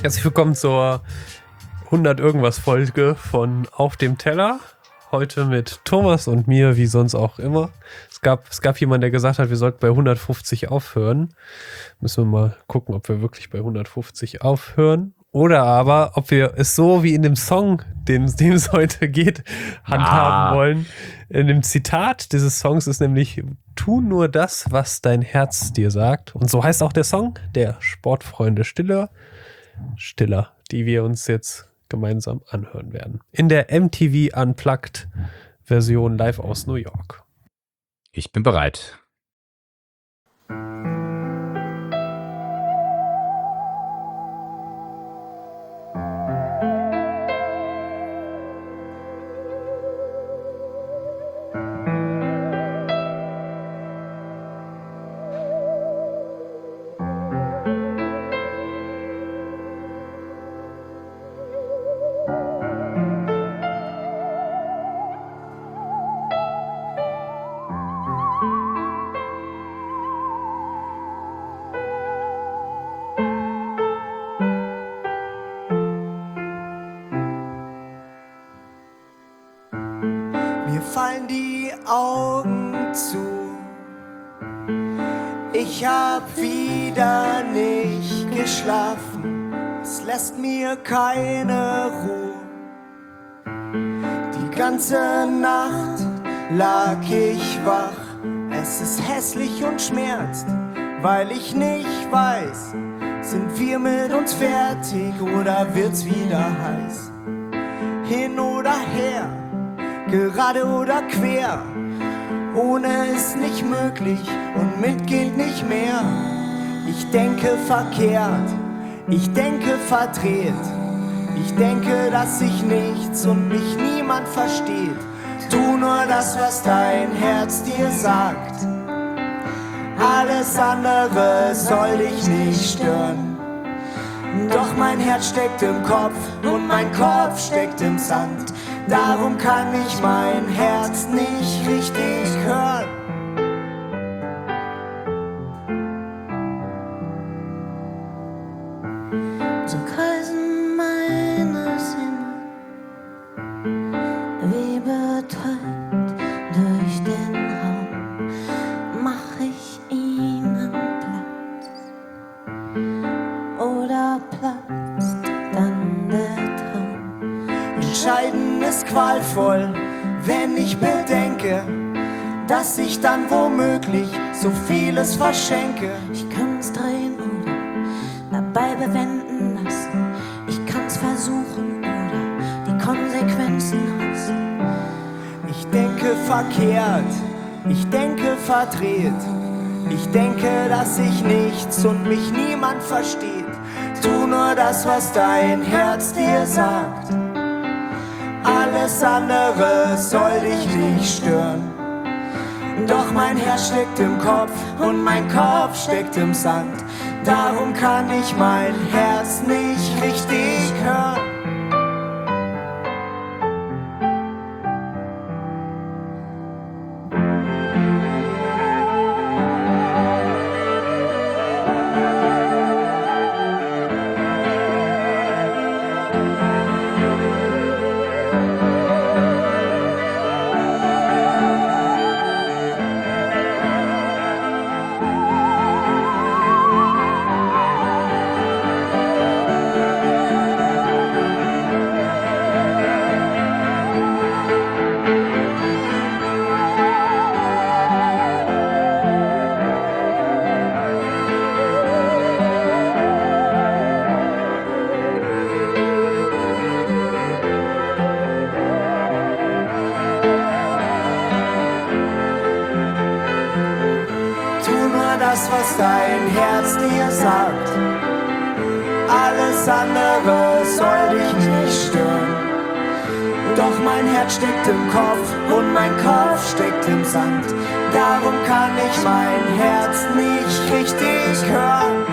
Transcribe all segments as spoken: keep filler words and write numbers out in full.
Herzlich willkommen zur hundert irgendwas Folge von Auf dem Teller. Heute mit Thomas und mir, wie sonst auch immer. Es gab, es gab jemanden, der gesagt hat, wir sollten bei hundertfünfzig aufhören. Müssen wir mal gucken, ob wir wirklich bei hundertfünfzig aufhören. Oder aber, ob wir es so wie in dem Song, dem, dem es heute geht, handhaben Ah. wollen. In dem Zitat dieses Songs ist nämlich: Tu nur das, was dein Herz dir sagt. Und so heißt auch der Song, der Sportfreunde Stiller, Stiller, die wir uns jetzt gemeinsam anhören werden. In der M T V Unplugged Version live aus New York. Ich bin bereit. Mir fallen die Augen zu. Ich hab wieder nicht geschlafen. Es lässt mir keine Ruhe. Die ganze Nacht lag ich wach. Es ist hässlich und schmerzt, weil ich nicht weiß, sind wir mit uns fertig oder wird's wieder heiß? Hin oder her, gerade oder quer, ohne ist nicht möglich und mit geht nicht mehr. Ich denke verkehrt, ich denke verdreht, ich denke, dass ich nichts und mich niemand versteht. Tu nur das, was dein Herz dir sagt, alles andere soll dich nicht stören. Doch mein Herz steckt im Kopf und mein Kopf steckt im Sand. Darum kann ich mein Herz nicht richtig hören. So kreisen meine Sinne wie betäubt durch den Raum. Mach ich ihnen Platz oder platzt dann der Traum? Entscheiden ist qualvoll, wenn ich bedenke, dass ich dann womöglich so vieles verschenke. Ich kann's drehen oder dabei bewenden lassen. Ich kann's versuchen oder die Konsequenzen hassen. Ich denke verkehrt, ich denke verdreht. Ich denke, dass ich nichts und mich niemand versteht. Tu nur das, was dein Herz dir sagt. Alles andere soll dich nicht stören. Doch mein Herz steckt im Kopf und mein Kopf steckt im Sand. Darum kann ich mein Herz nicht richtig hören. Das, was dein Herz dir sagt, alles andere soll dich nicht stören. Doch mein Herz steckt im Kopf und mein Kopf steckt im Sand. Darum kann ich mein Herz nicht richtig hören.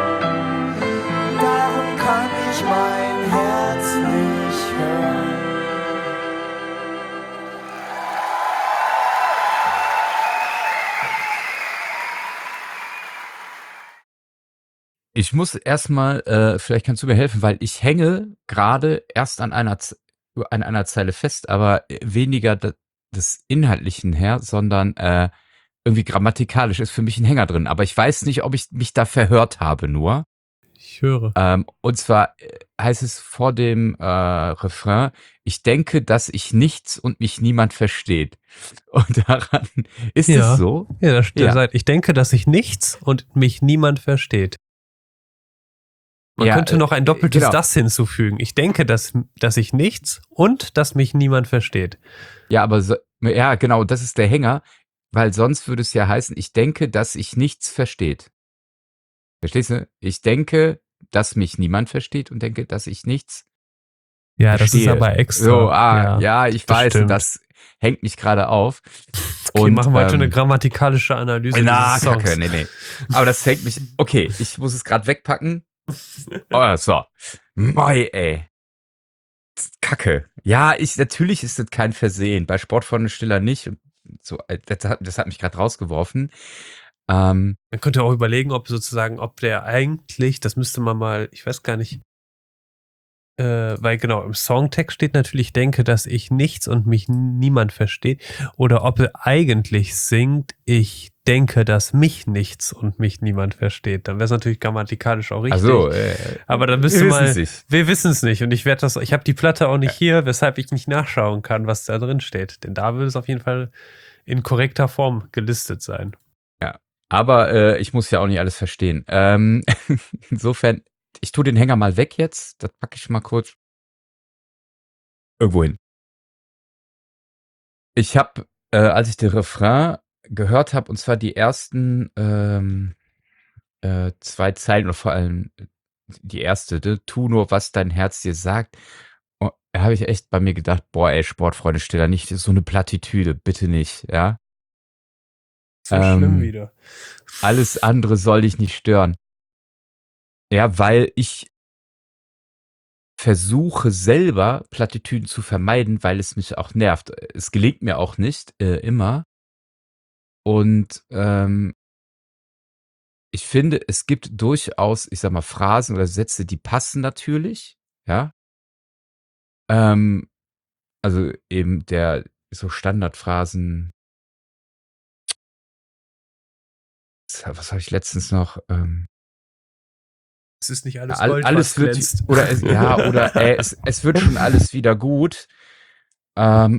Darum kann ich mein Herz nicht hören. Ich muss erstmal, äh, vielleicht kannst du mir helfen, weil ich hänge gerade erst an einer, Z- an einer Zeile fest, aber äh, weniger da, des Inhaltlichen her, sondern äh, irgendwie grammatikalisch ist für mich ein Hänger drin. Aber ich weiß nicht, ob ich mich da verhört habe nur. Ich höre. Ähm, und zwar äh, heißt es vor dem äh, Refrain, ich denke, dass ich nichts und mich niemand versteht. Und daran ist es Ja. so. Ja, da steht, Ja. ich denke, dass ich nichts und mich niemand versteht. Man Ja, könnte noch ein äh, doppeltes genau. das hinzufügen. Ich denke, dass, dass ich nichts und dass mich niemand versteht. Ja, aber so, ja, genau, das ist der Hänger, weil sonst würde es ja heißen, ich denke, dass ich nichts versteht. Verstehst du? Ich denke, dass mich niemand versteht und denke, dass ich nichts Ja, das ist verstehe. aber extra. So, ah, ja, ja, ich das weiß, stimmt. das hängt mich gerade auf. Okay, Und, machen wir heute ähm, eine grammatikalische Analyse Na, dieses Songs. Kacke, nee, nee. Aber das hängt mich, okay, ich muss es gerade wegpacken. Oh, so. Mei, ey. Kacke. Ja, ich, natürlich ist das kein Versehen. Bei Sportfreunde Stiller nicht. Und so, äh, das hat, das hat mich gerade rausgeworfen. Ähm, Man könnte auch überlegen, ob sozusagen, ob der eigentlich, das müsste man mal, ich weiß gar nicht, äh, weil genau, im Songtext steht natürlich, ich denke, dass ich nichts und mich niemand versteht. Oder ob er eigentlich singt, ich denke, dass mich nichts und mich niemand versteht. Dann wäre es natürlich grammatikalisch auch richtig. also, äh, Aber dann wir müsste mal, wissen's nicht. wir wissen es nicht. Und ich werde das, ich habe die Platte auch nicht hier, weshalb ich nicht nachschauen kann, was da drin steht. Denn da würde es auf jeden Fall in korrekter Form gelistet sein. Ja, aber äh, ich muss ja auch nicht alles verstehen. Ähm, insofern, ich tue den Hänger mal weg jetzt. Das packe ich mal kurz irgendwo hin. Ich habe, äh, als ich den Refrain gehört habe, und zwar die ersten ähm, äh, zwei Zeilen oder vor allem die erste, ne? Tu nur, was dein Herz dir sagt. Oh, da habe ich echt bei mir gedacht, boah, ey, Sportfreunde, stell da nicht so eine Plattitüde, bitte nicht, ja. So schlimm Ähm, wieder. Alles andere soll dich nicht stören. Ja, weil ich versuche selber Plattitüden zu vermeiden, weil es mich auch nervt. Es gelingt mir auch nicht äh, immer. Und ähm, ich finde, es gibt durchaus, ich sag mal, Phrasen oder Sätze, die passen natürlich, ja. Ähm, also eben der so Standardphrasen. Was habe ich letztens noch? Ähm, Es ist nicht alles all, Gold, alles was wird glänzt. oder es, ja oder äh, es, es wird schon alles wieder gut. Ähm,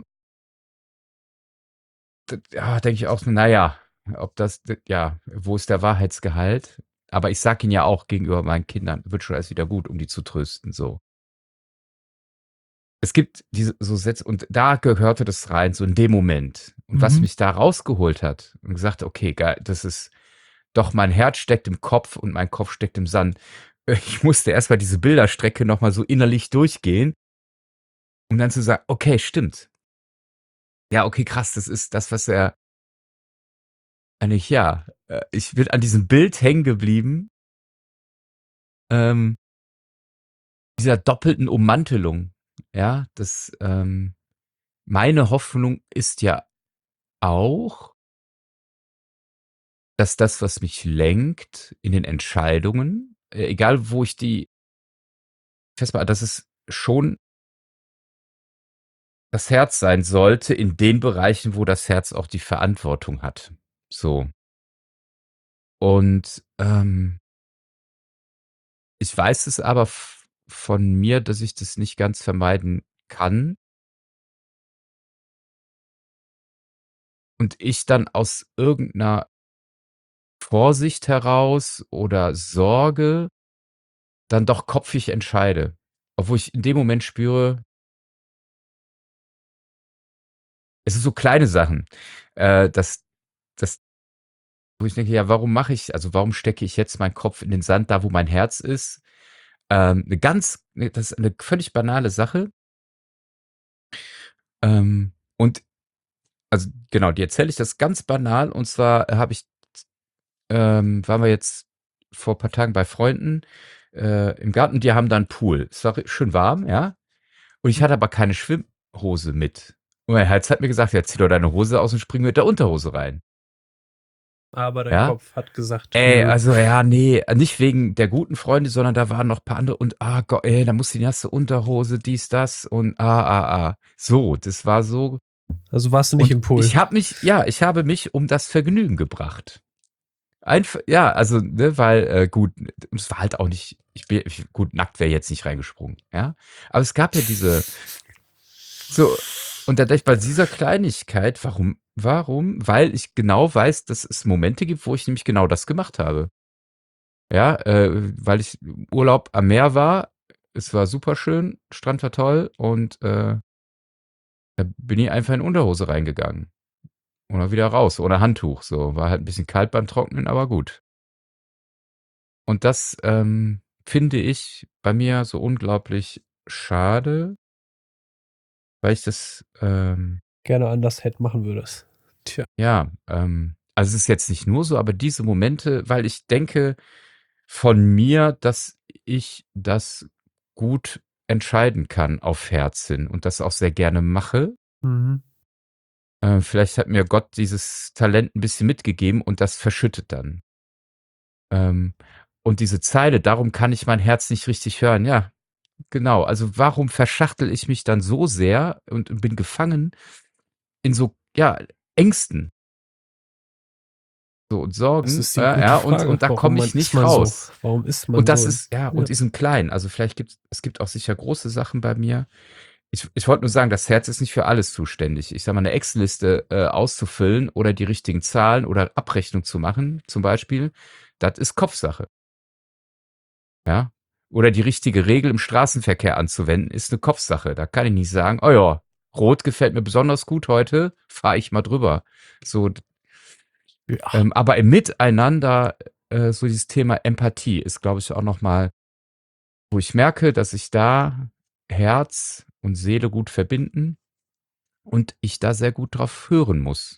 d- ja, denke ich auch so, naja, ob das, d- ja, wo ist der Wahrheitsgehalt? Aber ich sag ihn ja auch gegenüber meinen Kindern, wird schon alles wieder gut, um die zu trösten, so. Es gibt diese so Sätze und da gehörte das rein, so in dem Moment. Und was Mhm. mich da rausgeholt hat und gesagt, okay, geil, das ist doch, mein Herz steckt im Kopf und mein Kopf steckt im Sand. Ich musste erstmal diese Bilderstrecke nochmal so innerlich durchgehen, um dann zu sagen, okay, stimmt. Ja, okay, krass, das ist das, was er eigentlich, ja, äh, ich bin an diesem Bild hängen geblieben, ähm, dieser doppelten Ummantelung. Ja, das, ähm, meine Hoffnung ist ja auch, dass das, was mich lenkt in den Entscheidungen, äh, egal wo ich die festmache, dass es schon das Herz sein sollte in den Bereichen, wo das Herz auch die Verantwortung hat. So. Und ähm, ich weiß es aber f- von mir, dass ich das nicht ganz vermeiden kann. Und ich dann aus irgendeiner Vorsicht heraus oder Sorge dann doch kopfig entscheide. Obwohl ich in dem Moment spüre, es sind so kleine Sachen, äh, dass, dass, wo ich denke, ja, warum mache ich, also warum stecke ich jetzt meinen Kopf in den Sand, da wo mein Herz ist? Ähm, 'ne ganz ne, das ist eine völlig banale Sache. Ähm, und also genau, die erzähle ich das ganz banal. Und zwar habe ich ähm, waren wir jetzt vor ein paar Tagen bei Freunden äh, im Garten. Die haben da 'n Pool. Es war schön warm, ja? Und ich hatte aber keine Schwimmhose mit. Und mein Herz hat mir gesagt: „Ja, zieh doch deine Hose aus und spring mit der Unterhose rein.“ Aber dein Ja? Kopf hat gesagt, Ey, nö. also ja, nee, nicht wegen der guten Freunde, sondern da waren noch ein paar andere und ah Gott, ey, da musst du die erste Unterhose, dies, das und ah, ah, ah. So, das war so. Also warst du nicht Und im Pool. ich habe mich, ja, ich habe mich um das Vergnügen gebracht. Einfach, ja, also, ne, weil, äh, gut, es war halt auch nicht, ich bin, ich, gut, nackt wäre jetzt nicht reingesprungen, ja. Aber es gab ja diese, so, und da dachte ich bei dieser Kleinigkeit, warum, warum? Weil ich genau weiß, dass es Momente gibt, wo ich nämlich genau das gemacht habe. Ja, äh, weil ich im Urlaub am Meer war. Es war super schön, Strand war toll und äh, da bin ich einfach in Unterhose reingegangen. Oder wieder raus, ohne Handtuch. So, war halt ein bisschen kalt beim Trocknen, aber gut. Und das ähm, finde ich bei mir so unglaublich schade, weil ich das, ähm, Gerne anders hätte machen würdest. Tja. ja, ähm, also es ist jetzt nicht nur so, aber diese Momente, weil ich denke von mir, dass ich das gut entscheiden kann auf Herz hin und das auch sehr gerne mache. Mhm. Äh, vielleicht hat mir Gott dieses Talent ein bisschen mitgegeben und das verschüttet dann. Ähm, und diese Zeile: „Darum kann ich mein Herz nicht richtig hören." Ja, genau. Also, warum verschachtel ich mich dann so sehr und bin gefangen in so, ja, Ängsten, so und Das Sorgen, ist äh, die gute ja, und Frage. und da Warum komme man ich ist nicht man so? raus. Warum ist man Und das so? ist ja, Ja. und die sind klein. Also, vielleicht gibt es gibt auch sicher große Sachen bei mir. Ich ich wollte nur sagen, das Herz ist nicht für alles zuständig. Ich sage mal, 'ne Excel-Liste, äh, auszufüllen oder die richtigen Zahlen oder Abrechnung zu machen zum Beispiel, das ist Kopfsache. Ja? Oder die richtige Regel im Straßenverkehr anzuwenden, ist 'ne Kopfsache. Da kann ich nicht sagen: „Oh ja, rot gefällt mir besonders gut heute, fahre ich mal drüber." So, d Ja. ähm, aber im Miteinander, äh, so dieses Thema Empathie ist, glaube ich, auch noch mal, wo ich merke, dass sich da Herz und Seele gut verbinden und ich da sehr gut drauf hören muss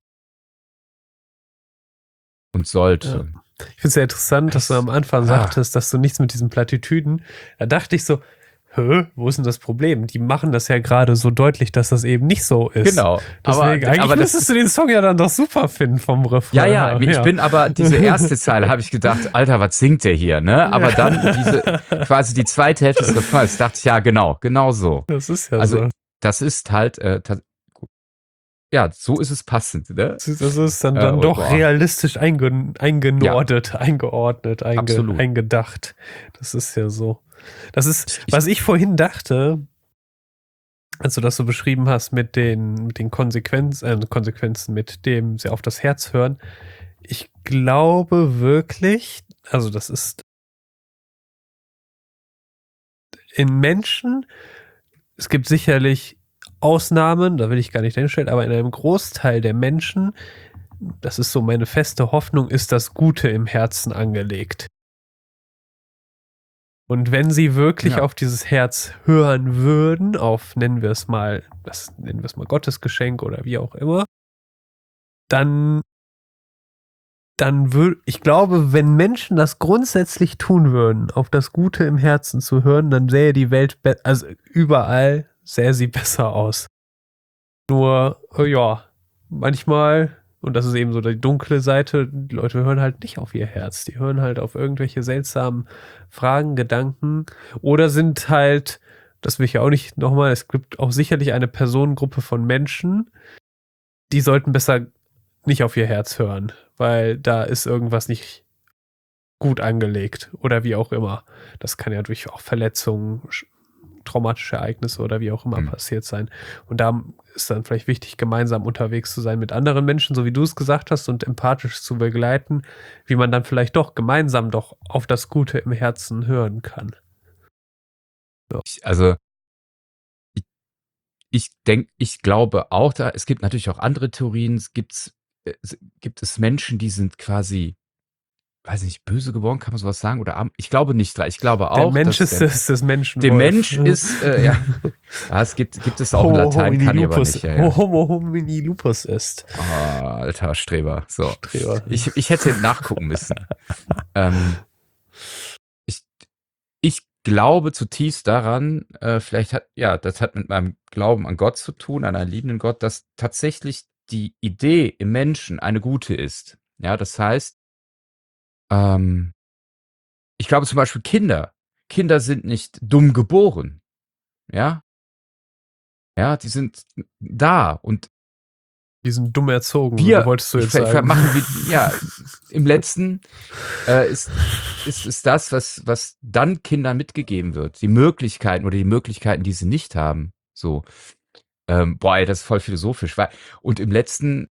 und Ja. sollte. Ich finde es sehr interessant, dass du Es am Anfang ah. sagtest, dass du nichts mit diesen Plattitüden. Da dachte ich so, hä, wo ist denn das Problem? Die machen das ja gerade so deutlich, dass das eben nicht so ist. Genau, aber Deswegen, eigentlich aber das müsstest ist du den Song ja dann doch super finden vom Refrain ja, ja, her. ich Ja. bin aber diese erste Zeile habe ich gedacht: „Alter, was singt der hier", ne? Aber dann diese quasi die zweite Hälfte des Refrains, dachte ich: „Ja, genau, genau so." Das ist ja Also, so. das ist halt, äh, ta ja, so ist es passend, ne? Das ist, das ist dann, Äh, dann und doch boah, realistisch einge, ja, eingenordet, eingeordnet, einge, absolut. eingedacht. Das ist ja so. Das ist, Ich ich was ich vorhin dachte, als du das so beschrieben hast mit den, mit den Konsequenz, äh, Konsequenzen, mit dem sie auf das Herz hören. Ich glaube wirklich, also das ist in Menschen, es gibt sicherlich Ausnahmen, da will ich gar nicht hinstellen, aber in einem Großteil der Menschen, das ist so meine feste Hoffnung, ist das Gute im Herzen angelegt. Und wenn sie wirklich ja. auf dieses Herz hören würden, auf, nennen wir es mal, das nennen wir es mal Gottesgeschenk oder wie auch immer, dann, dann würde, ich glaube, wenn Menschen das grundsätzlich tun würden, auf das Gute im Herzen zu hören, dann sähe die Welt, be- also überall sähe sie besser aus. Nur, äh, ja, manchmal, und das ist eben so die dunkle Seite, die Leute hören halt nicht auf ihr Herz. Die hören halt auf irgendwelche seltsamen Fragen, Gedanken oder sind halt, das will ich ja auch nicht nochmal, es gibt auch sicherlich eine Personengruppe von Menschen, die sollten besser nicht auf ihr Herz hören, weil da ist irgendwas nicht gut angelegt oder wie auch immer. Das kann ja durch auch Verletzungen, sch- traumatische Ereignisse oder wie auch immer Hm. passiert sein. Und da ist dann vielleicht wichtig, gemeinsam unterwegs zu sein mit anderen Menschen, so wie du es gesagt hast, und empathisch zu begleiten, wie man dann vielleicht doch gemeinsam doch auf das Gute im Herzen hören kann. Ja. Ich also ich ich denke ich glaube auch da es gibt natürlich auch andere Theorien. Es gibt's äh, s gibt es Menschen, die sind quasi, weiß nicht, böse geboren, kann man so was sagen? Oder arm? Ich glaube nicht dran. Ich glaube Der auch, Mensch dass ist der das, das Menschen. der Mensch ist, äh, ja, ja, es gibt gibt es auch in Homo Latein, homini kann ich aber lupus, nicht. Ja, ja. Homo homini lupus ist. Oh, alter Streber. So. Streber. Ich ich hätte nachgucken müssen. Ähm, ich ich glaube zutiefst daran, äh, vielleicht hat ja, das hat mit meinem Glauben an Gott zu tun, an einen liebenden Gott, dass tatsächlich die Idee im Menschen eine gute ist. Ja, das heißt, ähm, ich glaube zum Beispiel Kinder. Kinder sind nicht dumm geboren. Ja, ja, die sind da und Die sind dumm erzogen, wir, wolltest du ich, jetzt ver- sagen. machen wir, ja, im letzten äh, ist, ist, ist das, was, was dann Kindern mitgegeben wird. Die Möglichkeiten oder die Möglichkeiten, die sie nicht haben. So, ähm, boah, ey, das ist voll philosophisch. Weil, und im letzten,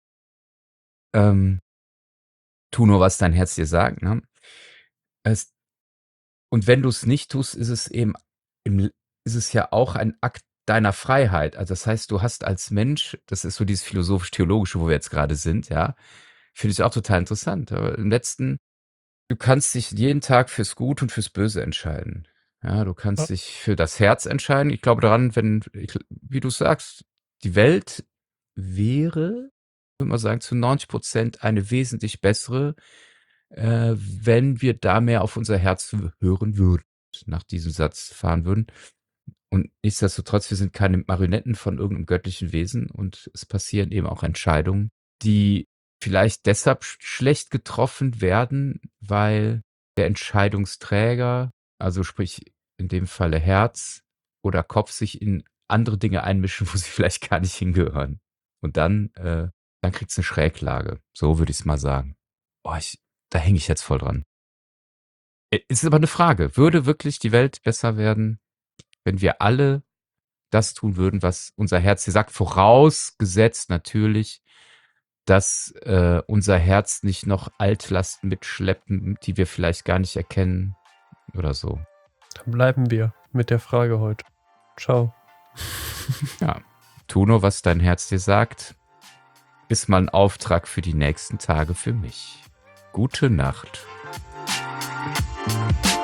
ähm, tu nur, was dein Herz dir sagt. Ne? Es, und wenn du es nicht tust, ist es eben, im, ist es ja auch ein Akt deiner Freiheit. Also das heißt, du hast als Mensch, das ist so dieses philosophisch-theologische, wo wir jetzt gerade sind, ja, finde ich auch total interessant. Aber im letzten, du kannst dich jeden Tag fürs Gut und fürs Böse entscheiden. Ja, du kannst Ja. dich für das Herz entscheiden. Ich glaube daran, wenn, ich, wie du sagst, die Welt wäre, würde man sagen, zu neunzig Prozent eine wesentlich bessere, äh, wenn wir da mehr auf unser Herz hören würden, nach diesem Satz fahren würden. Und nichtsdestotrotz, wir sind keine Marionetten von irgendeinem göttlichen Wesen und es passieren eben auch Entscheidungen, die vielleicht deshalb sch- schlecht getroffen werden, weil der Entscheidungsträger, also sprich in dem Falle Herz oder Kopf, sich in andere Dinge einmischen, wo sie vielleicht gar nicht hingehören. Und dann, äh, dann kriegt's eine Schräglage. So würde ich es mal sagen. Oh, ich, da hänge ich jetzt voll dran. Äh, Es ist aber eine Frage. Würde wirklich die Welt besser werden, wenn wir alle das tun würden, was unser Herz dir sagt, vorausgesetzt natürlich, dass äh, unser Herz nicht noch Altlasten mitschleppen, die wir vielleicht gar nicht erkennen oder so. Dann bleiben wir mit der Frage heute. Ciao. Ja, tu nur, was dein Herz dir sagt, ist mal ein Auftrag für die nächsten Tage für mich. Gute Nacht.